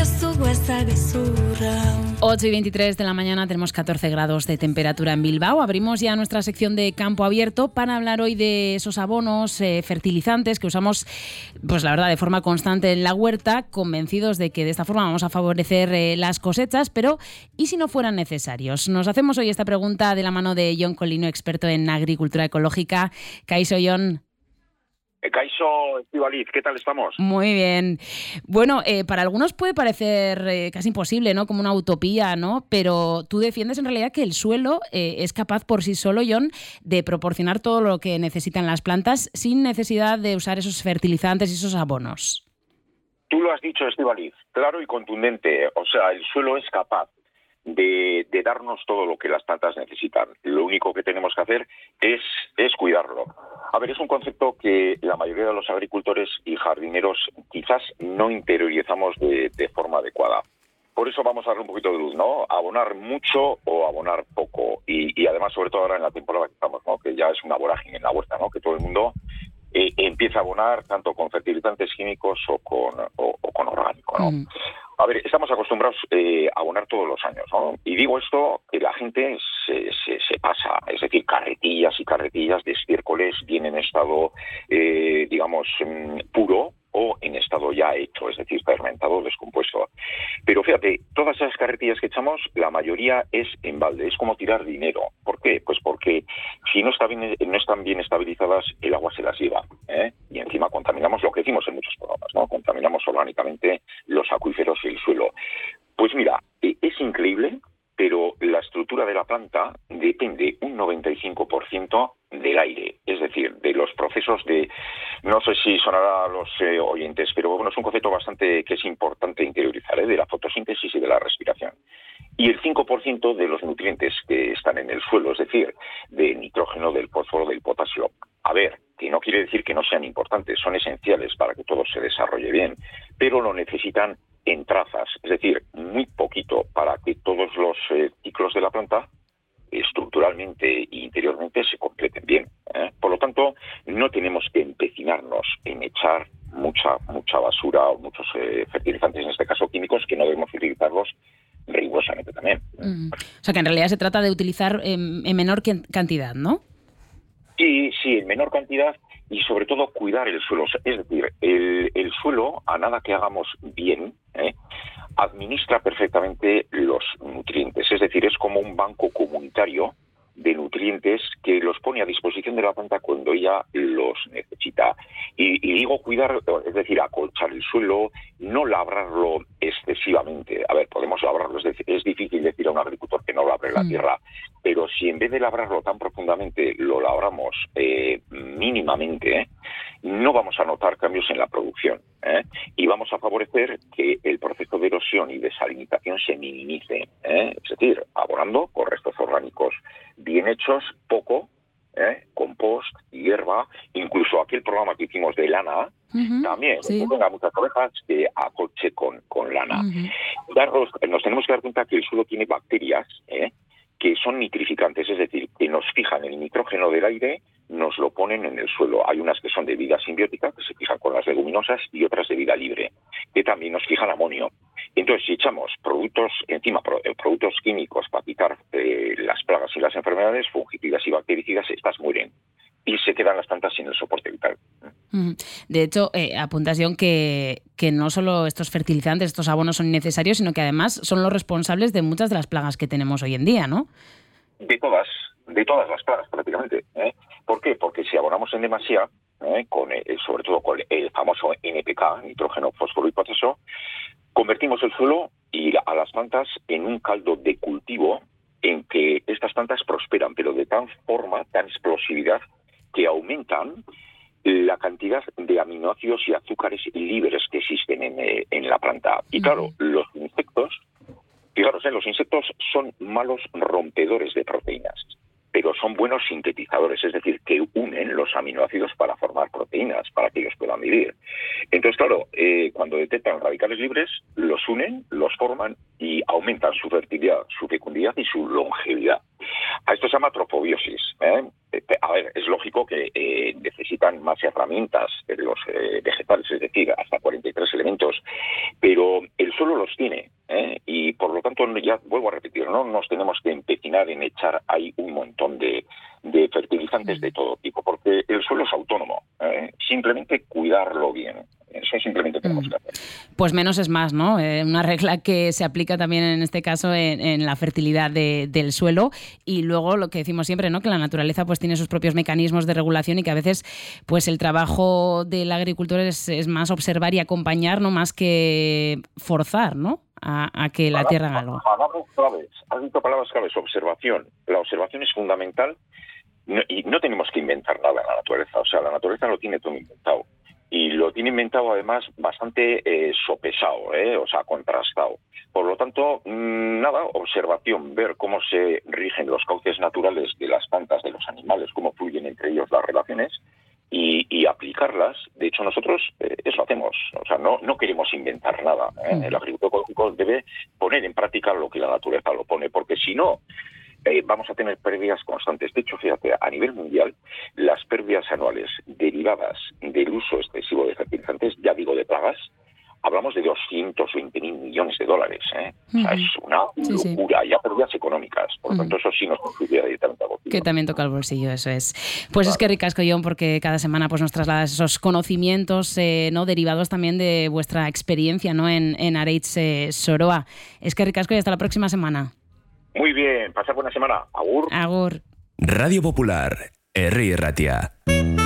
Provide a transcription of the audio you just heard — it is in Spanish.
8:23 de la mañana, tenemos 14 grados de temperatura en Bilbao. Abrimos ya nuestra sección de campo abierto para hablar hoy de esos abonos fertilizantes que usamos, pues la verdad, de forma constante en la huerta, convencidos de que de esta forma vamos a favorecer las cosechas, pero ¿y si no fueran necesarios? Nos hacemos hoy esta pregunta de la mano de Jon Colino, experto en agricultura ecológica. Kaixo, Jon. Kaixo, Estíbaliz, ¿qué tal estamos? Muy bien. Bueno, para algunos puede parecer casi imposible, ¿no? Como una utopía, ¿no? Pero tú defiendes en realidad que el suelo es capaz por sí solo, Jon, de proporcionar todo lo que necesitan las plantas sin necesidad de usar esos fertilizantes y esos abonos. Tú lo has dicho, Estíbaliz, claro y contundente. O sea, el suelo es capaz de darnos todo lo que las plantas necesitan. Lo único que tenemos que hacer es cuidarlo. A ver, es un concepto que la mayoría de los agricultores y jardineros quizás no interiorizamos de forma adecuada. Por eso vamos a darle un poquito de luz, ¿no? Abonar mucho o abonar poco. Y además, sobre todo ahora en la temporada que estamos, ¿no? Que ya es una vorágine en la huerta, ¿no? Que todo el mundo empieza a abonar tanto con fertilizantes químicos o con orgánico, ¿no? A ver, estamos acostumbrados a abonar todos los años, ¿no? Y digo esto, que la gente se pasa, es decir, carretillas y carretillas de estiércoles vienen en estado, puro o en estado ya hecho, es decir, fermentado, descompuesto. Pero fíjate, todas esas carretillas que echamos, la mayoría es en balde, es como tirar dinero. ¿Por qué? Pues porque si no están bien estabilizadas, el agua se las lleva, ¿eh? Y encima contaminamos lo que decimos en muchos programas, ¿no? Contaminamos orgánicamente los acuíferos y el suelo. Pues mira, es increíble, pero la estructura de la planta depende un 95% del aire, es decir, de los procesos de, no sé si sonará a los oyentes, pero bueno, es un concepto bastante que es importante interiorizar, de la fotosíntesis y de la respiración. Y el 5% de los nutrientes que están en el suelo, es decir, del nitrógeno, del fósforo, del potasio. A ver, que no quiere decir que no sean importantes, son esenciales para que todo se desarrolle bien, pero lo necesitan en trazas, es decir, muy poquito para que todos los ciclos de la planta estructuralmente e interiormente se completen bien, ¿eh? Por lo tanto, no tenemos que empecinarnos en echar mucha basura o muchos fertilizantes, en este caso químicos, que no debemos utilizarlos rigurosamente también. O sea, que en realidad se trata de utilizar en menor cantidad, ¿no? Sí, en menor cantidad y sobre todo cuidar el suelo. Es decir, el suelo, a nada que hagamos bien, administra perfectamente los nutrientes. Es decir, es como un banco comunitario de nutrientes que los pone a disposición de la planta cuando ella los necesita. Y digo cuidar, es decir, acolchar el suelo, no labrarlo excesivamente. A ver, podemos labrarlo, es difícil decir a un agricultor que no labre la tierra, pero si en vez de labrarlo tan profundamente lo labramos mínimamente, no vamos a notar cambios en la producción, y vamos a favorecer que el proceso de erosión y desalinización se minimice, es decir, abonando con restos orgánicos bien hechos, poco, compost, hierba, incluso aquel programa que hicimos de lana, también, sí. Que tenga muchas ovejas, que acolche con lana. Nos tenemos que dar cuenta que el suelo tiene bacterias, que son nitrificantes, es decir, que nos fijan el nitrógeno del aire, nos lo ponen en el suelo. Hay unas que son de vida simbiótica, que se fijan con las leguminosas, y otras de vida libre, que también nos fijan amonio. Entonces, si echamos productos químicos para quitar las plagas y las enfermedades, fungicidas y bactericidas, estas mueren y se quedan las plantas sin el soporte vital. De hecho, apuntas, Jon, que no solo estos fertilizantes, estos abonos son innecesarios, sino que además son los responsables de muchas de las plagas que tenemos hoy en día, ¿no? De todas las plagas prácticamente. ¿Por qué? Porque si abonamos en demasía, sobre todo con el famoso NPK, nitrógeno, fósforo y potasio, convertimos el suelo y a las plantas en un caldo de cultivo en que estas plantas prosperan, pero de tan explosividad, que aumentan la cantidad de aminoácidos y azúcares libres que existen en la planta. Y claro, los insectos son malos rompedores de proteínas, pero son buenos sintetizadores, es decir, que unen los aminoácidos para formar proteínas, para que ellos puedan vivir. Entonces, claro, cuando detectan radicales libres, los unen, los forman y aumentan su fertilidad, su fecundidad y su longevidad. A esto se llama trofobiosis. A ver, es lógico que necesitan más herramientas los vegetales, es decir, hasta 43 elementos, pero el suelo los tiene, y por lo tanto, ya vuelvo a repetir, no nos tenemos que empecinar en echar ahí un montón de fertilizantes de todo tipo, porque el suelo es autónomo, simplemente cuidarlo bien. Eso simplemente tenemos que hacer. Pues menos es más, ¿no? Una regla que se aplica también en este caso en la fertilidad del suelo, y luego lo que decimos siempre, ¿no? Que la naturaleza pues tiene sus propios mecanismos de regulación y que a veces pues el trabajo del agricultor es más observar y acompañar, no más que forzar, ¿no? A que la tierra haga algo. Palabras claves, has dicho palabras claves, observación. La observación es fundamental, y no tenemos que inventar nada en la naturaleza, o sea, la naturaleza lo tiene todo inventado. Y lo tiene inventado además bastante sopesado, o sea, contrastado. Por lo tanto, nada, observación, ver cómo se rigen los cauces naturales de las plantas, de los animales, cómo fluyen entre ellos las relaciones y aplicarlas. De hecho, nosotros eso hacemos. O sea, no queremos inventar nada. El agricultor ecológico debe poner en práctica lo que la naturaleza lo pone, porque si no, vamos a tener pérdidas constantes. De hecho, fíjate, a nivel mundial, las pérdidas anuales derivadas del uso excesivo de fertilizantes, ya digo de plagas, hablamos de 220.000 millones de dólares. O sea, es una locura, ya pérdidas económicas. Por lo tanto, eso sí nos contribuye directamente al bolsillo. Que también toca el bolsillo, eso es. Pues claro. Es que ricasco, Jon, porque cada semana pues nos trasladas esos conocimientos ¿no? derivados también de vuestra experiencia, ¿no? en Areitz Soroa. Es que ricasco y hasta la próxima semana. Muy bien, pasad buena semana. Agur. Agur. Radio Popular, Herri Erratia.